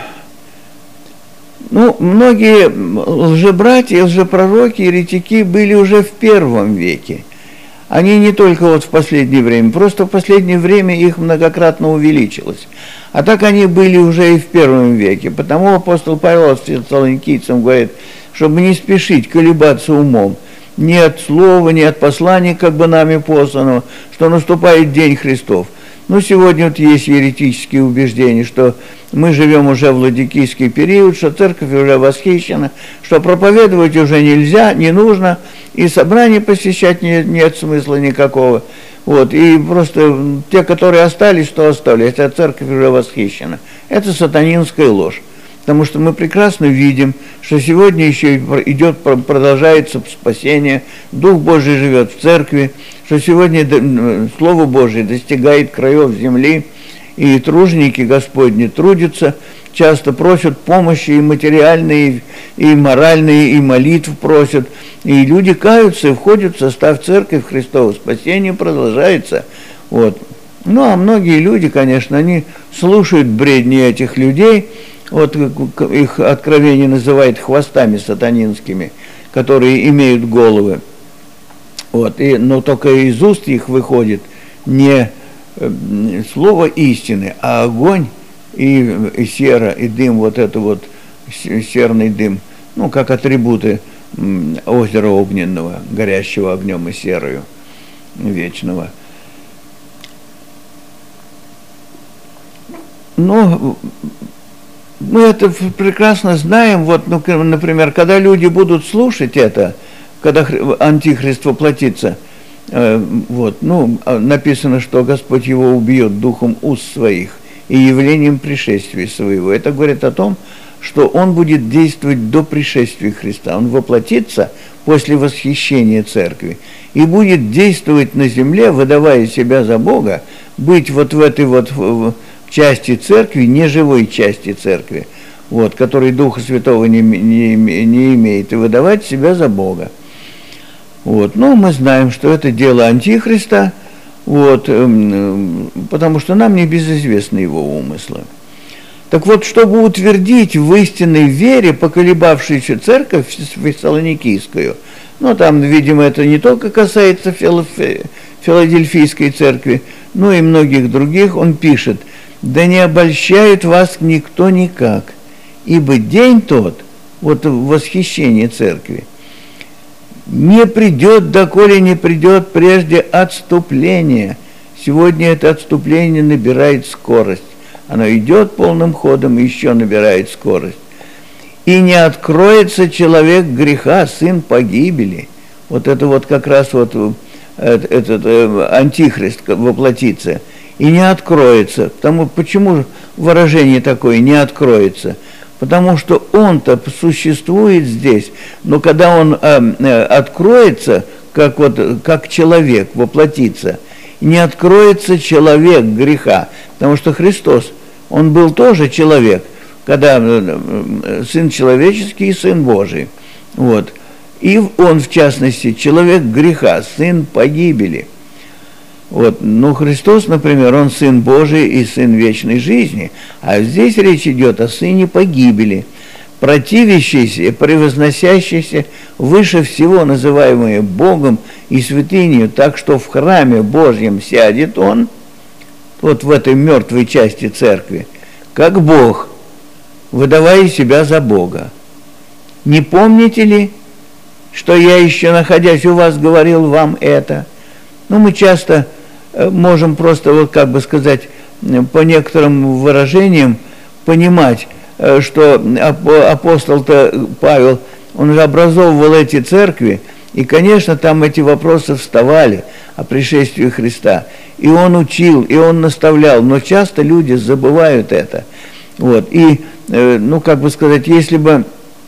Ну, многие лжебратья, лжепророки, еретики были уже в первом веке. Они не только вот в последнее время, просто в последнее время их многократно увеличилось. А так они были уже и в первом веке. Потому апостол Павел фессалоникийцам говорит, чтобы не спешить колебаться умом, ни от слова, ни от послания, как бы нами посланного, что наступает день Христов. Ну, сегодня вот есть еретические убеждения, что мы живем уже в ладикийский период, что церковь уже восхищена, что проповедовать уже нельзя, не нужно, и собрания посещать не, нет смысла никакого. Вот, и просто те, которые остались, то остались, а церковь уже восхищена. Это сатанинская ложь. Потому что мы прекрасно видим, что сегодня еще идет, продолжается спасение, Дух Божий живет в церкви, что сегодня Слово Божие достигает краев земли, и труженики Господни трудятся, часто просят помощи и материальной, и моральной, и молитв просят, и люди каются и входят в состав церкви Христова, спасение продолжается. Вот. Ну, а многие люди, конечно, они слушают бредни этих людей, вот их откровение называют хвостами сатанинскими, которые имеют головы. Вот, и, но только из уст их выходит не э, слово истины, а огонь и, и сера, и дым, вот это вот серный дым, ну, как атрибуты э, озера огненного, горящего огнем и серою вечного. Но мы это прекрасно знаем, вот, ну, например, когда люди будут слушать это, когда антихрист воплотится, э, вот, ну, написано, что Господь его убьет духом уст своих и явлением пришествия своего. Это говорит о том, что он будет действовать до пришествия Христа. Он воплотится после восхищения церкви и будет действовать на земле, выдавая себя за Бога, быть вот в этой вот части церкви, неживой части церкви, вот, которой Духа Святого не, не, не имеет, и выдавать себя за Бога. Вот. Но мы знаем, что это дело Антихриста, вот, потому что нам не безызвестны его умыслы. Так вот, чтобы утвердить в истинной вере поколебавшуюся церковь фессалоникийскую, ну, там, видимо, это не только касается Филадельфийской церкви, но и многих других, он пишет: «Да не обольщает вас никто никак, ибо день тот, вот восхищение церкви, не придет, доколе не придет прежде отступление». Сегодня это отступление набирает скорость. Оно идет полным ходом и еще набирает скорость. «И не откроется человек греха, сын погибели». Вот это вот как раз вот этот, этот антихрист воплотится. И не откроется. Потому, почему выражение такое «не откроется»? Потому что он-то существует здесь, но когда он э, откроется, как, вот, как человек, воплотится, не откроется человек греха, потому что Христос, он был тоже человек, когда э, Сын человеческий и Сын Божий. Вот. И он, в частности, человек греха, сын погибели. Вот. Но Христос, например, он Сын Божий и Сын вечной жизни, а здесь речь идет о Сыне погибели, противящийся, превозносящийся выше всего, называемое Богом и святынью, так что в храме Божьем сядет он, вот в этой мертвой части церкви, как Бог, выдавая себя за Бога. Не помните ли, что я еще, находясь у вас, говорил вам это? Ну, мы часто можем просто, вот как бы сказать, по некоторым выражениям понимать, что апостол-то Павел, он же образовывал эти церкви, и, конечно, там эти вопросы вставали о пришествии Христа. И он учил, и он наставлял, но часто люди забывают это. Вот. И, ну, как бы сказать, если бы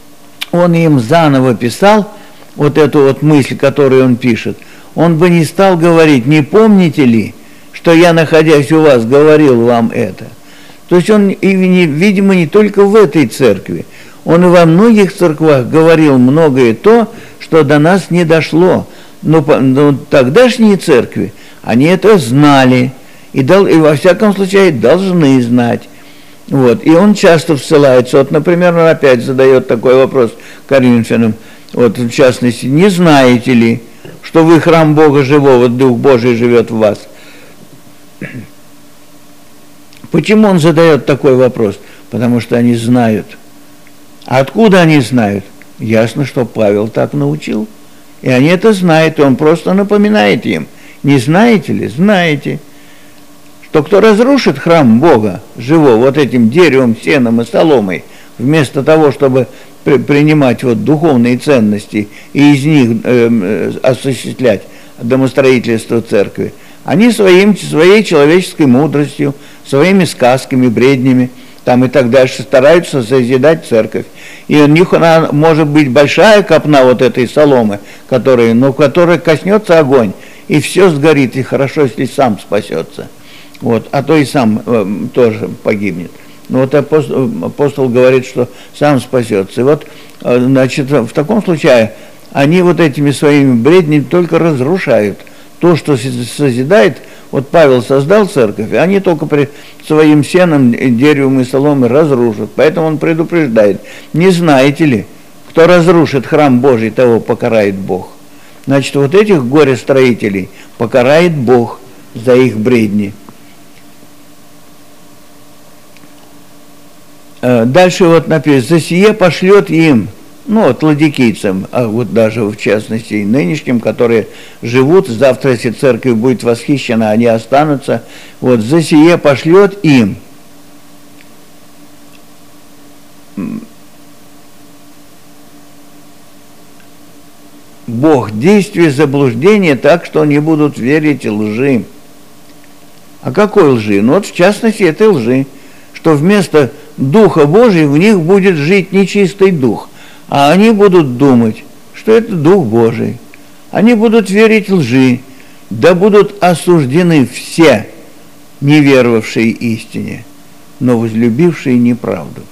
он им заново писал вот эту вот мысль, которую он пишет, он бы не стал говорить: не помните ли, что я, находясь у вас, говорил вам это? То есть он, видимо, не только в этой церкви, он и во многих церквах говорил многое то, что до нас не дошло. Но, но тогдашние церкви, они это знали, и, дал, и во всяком случае должны знать. Вот. И он часто ссылается, вот, например, он опять задает такой вопрос Коринфянам, вот, в частности: не знаете ли, что вы храм Бога живого, Дух Божий живет в вас? Почему он задает такой вопрос? Потому что они знают. А откуда они знают? Ясно, что Павел так научил. И они это знают, и он просто напоминает им: не знаете ли? Знаете, что кто разрушит храм Бога живого вот этим деревом, сеном и соломой, вместо того, чтобы при, принимать вот духовные ценности и из них э, осуществлять домостроительство церкви, они своим, своей человеческой мудростью, своими сказками, бреднями там и так дальше стараются созидать церковь. И у них она может быть большая копна вот этой соломы, которая, но которой коснется огонь, и все сгорит, и хорошо, если сам спасется. Вот, а то и сам э, тоже погибнет. Но вот апостол, апостол говорит, что сам спасется. И вот, э, значит, в таком случае они вот этими своими бреднями только разрушают то, что созидает. Вот Павел создал церковь, и они только при своим сеном, деревом и соломой разрушат. Поэтому он предупреждает: не знаете ли, кто разрушит храм Божий, того покарает Бог. Значит, вот этих горе-строителей покарает Бог за их бредни. Дальше вот написано: за сие пошлет им, ну вот ладикийцам, а вот даже в частности и нынешним, которые живут, завтра, если церковь будет восхищена, они останутся, вот за сие пошлет им Бог действие заблуждения так, что они будут верить лжи. А какой лжи? Ну вот в частности этой лжи, что вместо Духа Божия в них будет жить нечистый дух, а они будут думать, что это Дух Божий. Они будут верить лжи, да будут осуждены все, не веровавшие истине, но возлюбившие неправду.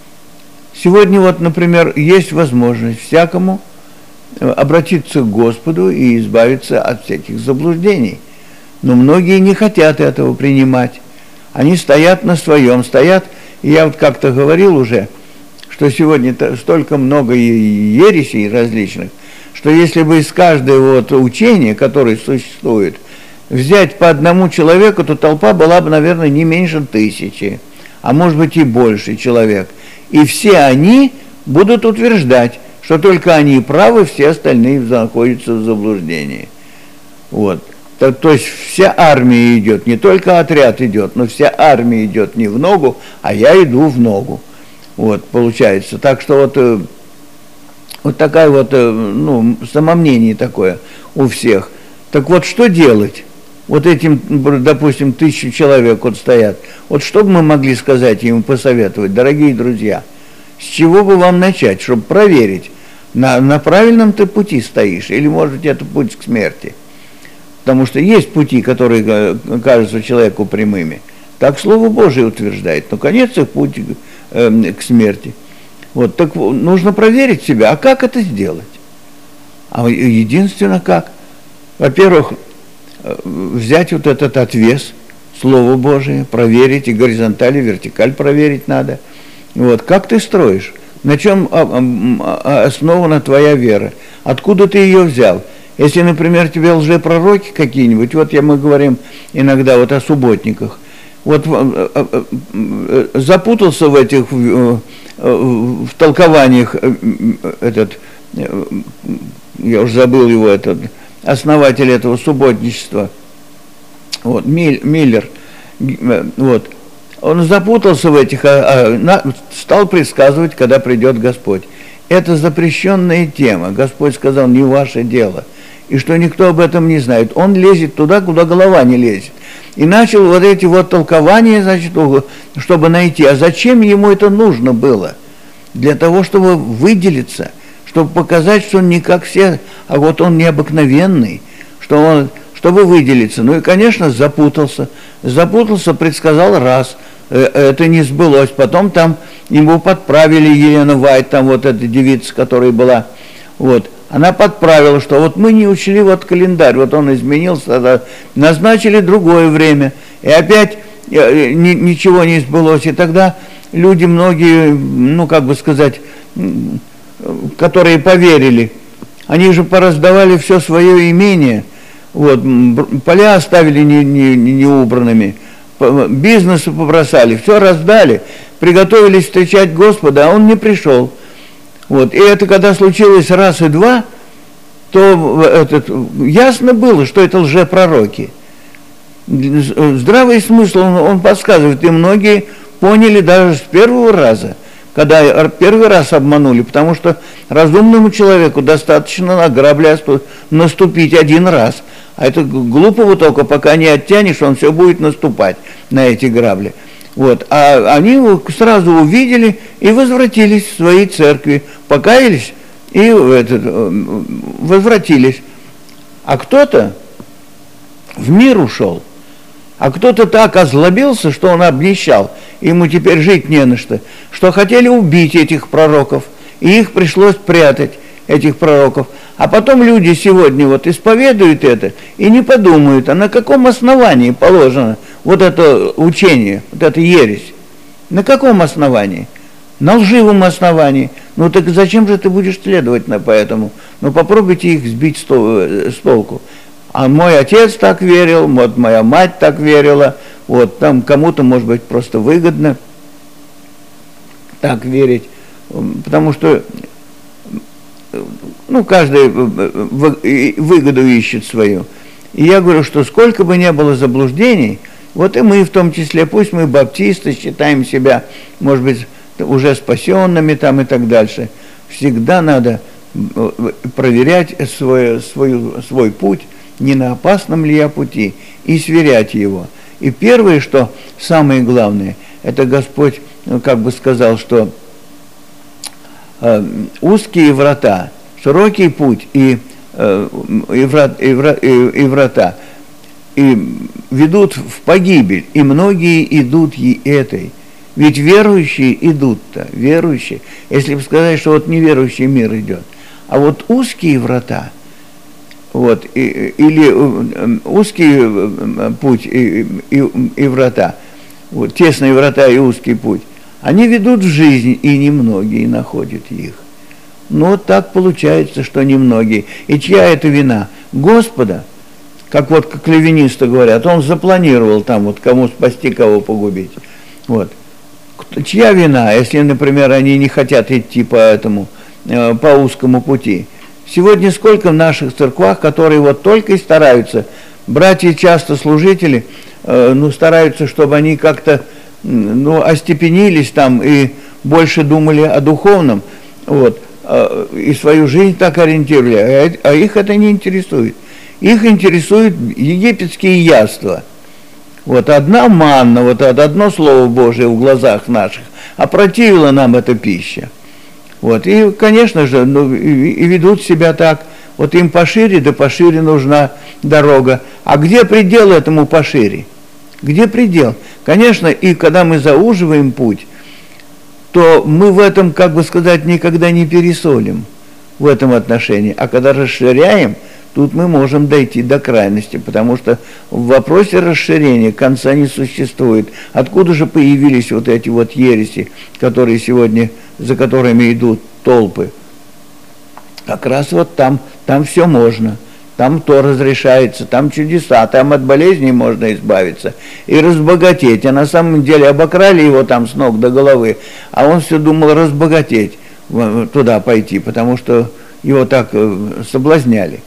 Сегодня вот, например, есть возможность всякому обратиться к Господу и избавиться от всяких заблуждений. Но многие не хотят этого принимать. Они стоят на своем, стоят, и я вот как-то говорил уже, что сегодня столько много ересей различных, что если бы из каждого вот учения, которое существует, взять по одному человеку, то толпа была бы, наверное, не меньше тысячи, а может быть и больше человек. И все они будут утверждать, что только они правы, все остальные находятся в заблуждении. Вот. То, то есть вся армия идет, не только отряд идет, но вся армия идет не в ногу, а я иду в ногу. Вот, получается. Так что вот, вот такая вот, ну, самомнение такое у всех. Так вот, что делать? Вот этим, допустим, тысячу человек вот стоят. Вот что бы мы могли сказать им, посоветовать, дорогие друзья? С чего бы вам начать, чтобы проверить, на, на правильном ты пути стоишь, или, может быть, это путь к смерти? Потому что есть пути, которые кажутся человеку прямыми. Так Слово Божие утверждает. Но конец их путь э, к смерти. Вот, так нужно проверить себя. А как это сделать? А единственно как? Во-первых, взять вот этот отвес, Слово Божие, проверить, и горизонталь, и вертикаль проверить надо. Вот, как ты строишь? На чем основана твоя вера? Откуда ты ее взял? Если, например, тебе лжепророки какие-нибудь, вот я, мы говорим иногда вот о субботниках, вот запутался в этих, в, в толкованиях этот, я уже забыл его, этот основатель этого субботничества, вот, Миллер, вот, он запутался в этих, а, а, стал предсказывать, когда придет Господь. Это запрещенная тема. Господь сказал: не ваше дело. И что никто об этом не знает. Он лезет туда, куда голова не лезет. И начал вот эти вот толкования, значит, чтобы найти. А зачем ему это нужно было? для того, чтобы выделиться, чтобы показать, что он не как все, а вот он необыкновенный, что он, чтобы выделиться. Ну и, конечно, запутался. Запутался, предсказал раз, это не сбылось. Потом там ему подправили Елену Вайт, там вот эта девица, которая была, вот, она подправила, что вот мы не учли вот календарь, вот он изменился, назначили другое время, и опять ни, ничего не сбылось, и тогда люди многие, ну, как бы сказать, которые поверили, они же пораздавали все свое имение, вот, поля оставили не, не, не убранными, бизнесы побросали, все раздали, приготовились встречать Господа, а он не пришел. Вот. И это когда случилось раз и два, то этот, ясно было, что это лжепророки. Здравый смысл он, он подсказывает, и многие поняли даже с первого раза, когда первый раз обманули, потому что разумному человеку достаточно на грабли наступить один раз. А это глупого только, пока не оттянешь, он все будет наступать на эти грабли. Вот. А они сразу увидели и возвратились в свои церкви, покаялись и этот, возвратились. А кто-то в мир ушел, а кто-то так озлобился, что он обнищал, ему теперь жить не на что, что хотели убить этих пророков, и их пришлось прятать, этих пророков. А потом люди сегодня вот исповедуют это и не подумают, а на каком основании положено вот это учение, вот эта ересь. На каком основании? На лживом основании. Ну так зачем же ты будешь следовать на поэтому? Ну попробуйте их сбить с толку. А мой отец так верил, вот моя мать так верила, вот там кому-то, может быть, просто выгодно так верить, потому что ну, каждый выгоду ищет свою. И я говорю, что сколько бы ни было заблуждений, вот и мы в том числе, пусть мы баптисты, считаем себя, может быть, уже спасенными там и так дальше, всегда надо проверять свой, свой, свой путь, не на опасном ли я пути, и сверять его. И первое, что самое главное, это Господь, как бы сказал, что э, узкие врата, широкий путь и, э, и, врат, и, врат, и, и врата и ведут в погибель, и многие идут и этой. Ведь верующие идут-то, верующие, если бы сказать, что вот неверующий мир идет, а вот узкие врата, вот, и, или узкий путь и, и, и врата, вот, тесные врата и узкий путь, они ведут в жизнь, и немногие находят их. Но так получается, что немногие. И чья это вина? Господа, как вот как клевенисты говорят, он запланировал там вот кому спасти, кого погубить. Вот. Чья вина, если, например, они не хотят идти по этому, по узкому пути? Сегодня сколько в наших церквах, которые вот только и стараются, братья часто служители, ну, стараются, чтобы они как-то, ну, остепенились там и больше думали о духовном, вот, и свою жизнь так ориентировали, а их это не интересует. Их интересует египетские яства. Вот одна манна, вот одно слово Божие в глазах наших, опротивила нам эта пища. Вот, и, конечно же, ну, и, и ведут себя так, вот им пошире, да пошире нужна дорога. А где предел этому пошире? Где предел? Конечно, и когда мы зауживаем путь, то мы в этом, как бы сказать, никогда не пересолим в этом отношении. А когда расширяем, тут мы можем дойти до крайности, потому что в вопросе расширения конца не существует. Откуда же появились вот эти вот ереси, которые сегодня, за которыми идут толпы? Как раз вот там, там все можно, там то разрешается, там чудеса, там от болезней можно избавиться и разбогатеть. А на самом деле обокрали его там с ног до головы, а он все думал разбогатеть, туда пойти, потому что его так соблазняли.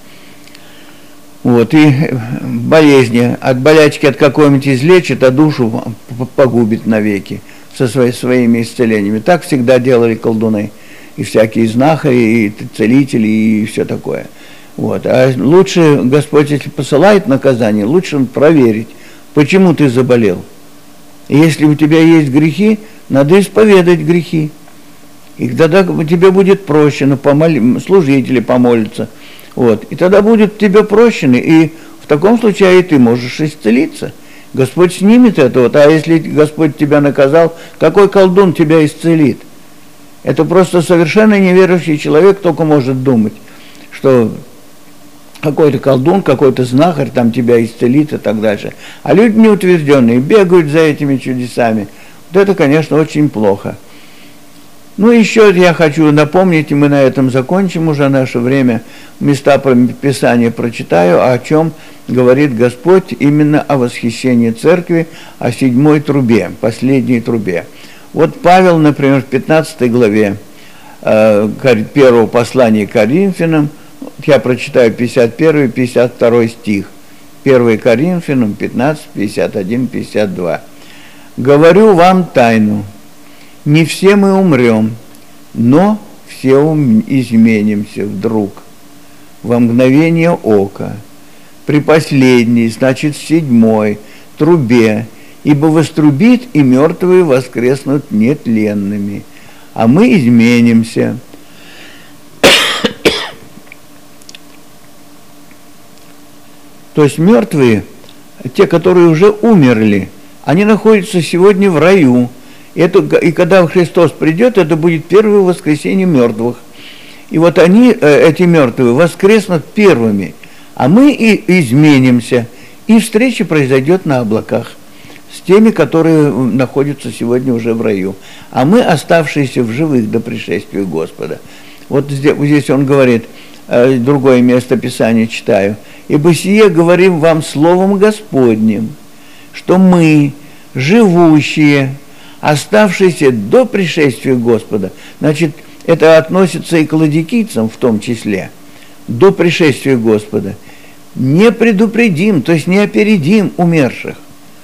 Вот, и болезни, от болячки от какой-нибудь излечит, а душу погубит навеки со свои, своими исцелениями. Так всегда делали колдуны, и всякие знахари, и целители, и все такое. Вот. А лучше Господь, если посылает наказание, лучше проверить, почему ты заболел. И если у тебя есть грехи, надо исповедать грехи. И тогда тебе будет прощено, помоли, служители помолятся. Вот. И тогда будет тебе прощено, и в таком случае и ты можешь исцелиться. Господь снимет это. Вот. А если Господь тебя наказал, какой колдун тебя исцелит? Это просто совершенно неверующий человек только может думать, что какой-то колдун, какой-то знахарь там тебя исцелит и так дальше. А люди неутвержденные бегают за этими чудесами. Вот это, конечно, очень плохо. Ну, еще я хочу напомнить, и мы на этом закончим уже наше время, места Писания прочитаю, о чем говорит Господь именно о восхищении церкви, о седьмой трубе, последней трубе. Вот Павел, например, в пятнадцатой главе э, первого послания к Коринфянам, я прочитаю пятьдесят первый пятьдесят второй стих, первое Коринфянам пятнадцать, пятьдесят один, пятьдесят два. «Говорю вам тайну, не все мы умрем, но все ум- изменимся вдруг, во мгновение ока, при последней, значит, седьмой трубе, ибо вострубит, и мертвые воскреснут нетленными, а мы изменимся». То есть мертвые, те, которые уже умерли, они находятся сегодня в раю. Это, и когда Христос придет, это будет первое воскресенье мертвых. И вот они, эти мертвые, воскреснут первыми, а мы и изменимся, и встреча произойдет на облаках с теми, которые находятся сегодня уже в раю. А мы, оставшиеся в живых до пришествия Господа. Вот здесь, здесь он говорит, другое место Писания читаю. «Ибо сие говорим вам словом Господним, что мы, живущие, оставшиеся до пришествия Господа», значит, это относится и к ладикийцам в том числе, до пришествия Господа, «не предупредим», то есть не опередим умерших.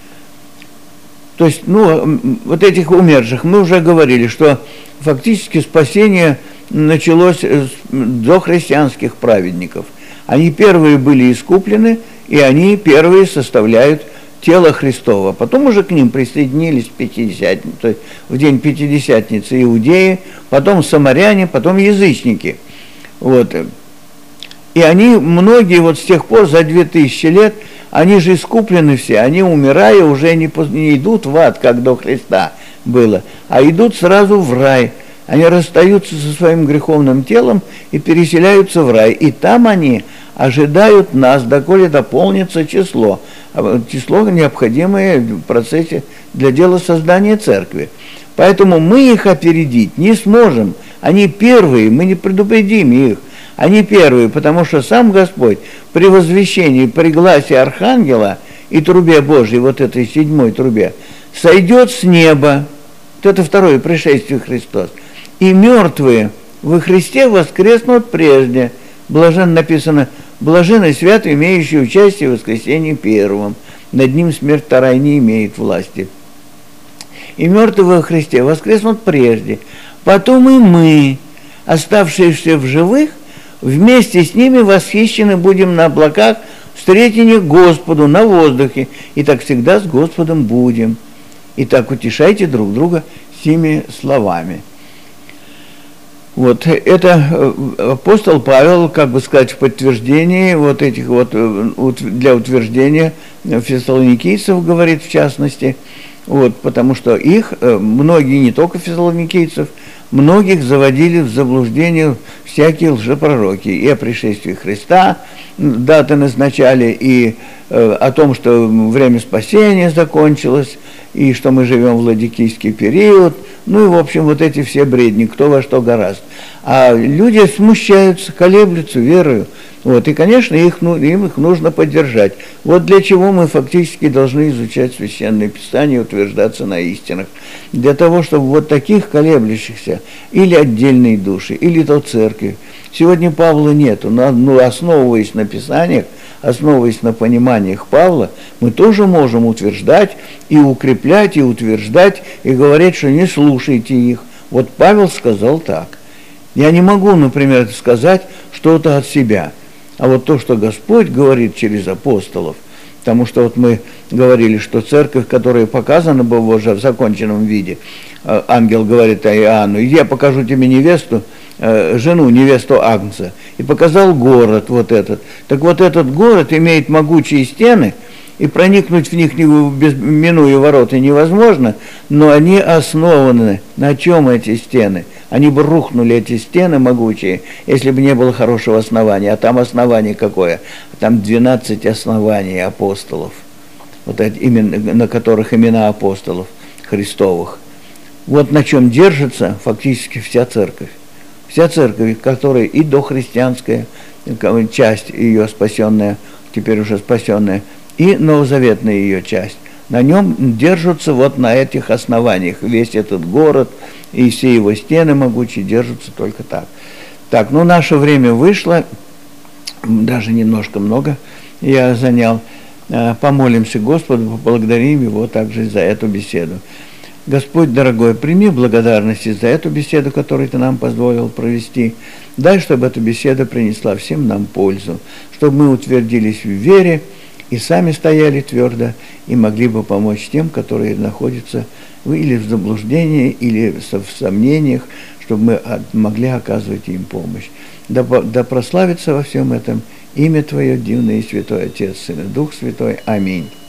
То есть, ну, вот этих умерших, мы уже говорили, что фактически спасение началось с дохристианских праведников. Они первые были искуплены, и они первые составляют тело Христово. Потом уже к ним присоединились пятидесятницы, то есть в день Пятидесятницы иудеи, потом самаряне, потом язычники. Вот. И они, многие вот с тех пор, за две тысячи лет, они же искуплены все, они, умирая, уже не, не идут в ад, как до Христа было, а идут сразу в рай. Они расстаются со своим греховным телом и переселяются в рай. И там они ожидают нас, доколе дополнится число. Число, необходимое в процессе для дела создания церкви. Поэтому мы их опередить не сможем. Они первые, мы не предупредим их. Они первые, потому что сам Господь при возвещении, при гласе Архангела и трубе Божьей, вот этой седьмой трубе, сойдет с неба. Вот это второе пришествие Христос. И мертвые во Христе воскреснут прежде. Блажен написано, блажен и свят, имеющий участие в воскресении первом. Над ним смерть вторая не имеет власти. И мертвые во Христе воскреснут прежде. Потом и мы, оставшиеся в живых, вместе с ними восхищены будем на облаках, встретение Господу на воздухе. И так всегда с Господом будем. Итак, утешайте друг друга сими словами. Вот это апостол Павел, как бы сказать, в подтверждении вот этих вот, для утверждения фессалоникийцев, говорит в частности, вот, потому что их, многие, не только фессалоникийцев, многих заводили в заблуждение всякие лжепророки, и о пришествии Христа даты назначали, и э, о том, что время спасения закончилось, и что мы живем в ладикийский период, ну и, в общем, вот эти все бредни, кто во что горазд. А люди смущаются, колеблются верою, вот, и, конечно, их, ну, им их нужно поддержать. Вот для чего мы фактически должны изучать Священное Писание и утверждаться на истинах. Для того, чтобы вот таких колеблющихся, или отдельные души, или то церкви. Сегодня Павла нету, но, ну, основываясь на Писаниях, основываясь на пониманиях Павла, мы тоже можем утверждать и укреплять, и утверждать, и говорить, что не слушайте их. Вот Павел сказал так. Я не могу, например, сказать что-то от себя. А вот то, что Господь говорит через апостолов, Потому что вот мы говорили, что церковь, которая показана была уже в законченном виде, ангел говорит Иоанну: иди, я покажу тебе невесту, жену, невесту Агнца. И показал город вот этот. Так вот этот город имеет могучие стены, и проникнуть в них, без, минуя ворота, невозможно, но они основаны. На чем эти стены? Они бы рухнули, эти стены могучие, если бы не было хорошего основания. А там основание какое? Там двенадцать оснований апостолов, вот эти, именно, на которых имена апостолов Христовых. Вот на чем держится фактически вся церковь. Вся церковь, которая и дохристианская часть ее спасенная, теперь уже спасенная, и новозаветная ее часть. На нем держатся вот на этих основаниях. Весь этот город и все его стены могучие держатся только так. Так, ну наше время вышло, даже немножко много я занял. Помолимся Господу, поблагодарим Его также за эту беседу. Господь, дорогой, прими благодарности за эту беседу, которую Ты нам позволил провести. Дай, чтобы эта беседа принесла всем нам пользу, чтобы мы утвердились в вере и сами стояли твердо, и могли бы помочь тем, которые находятся или в заблуждении, или в сомнениях, чтобы мы могли оказывать им помощь. Да, да прославится во всем этом имя Твое, дивное и святой Отец, Сын и Дух Святой. Аминь.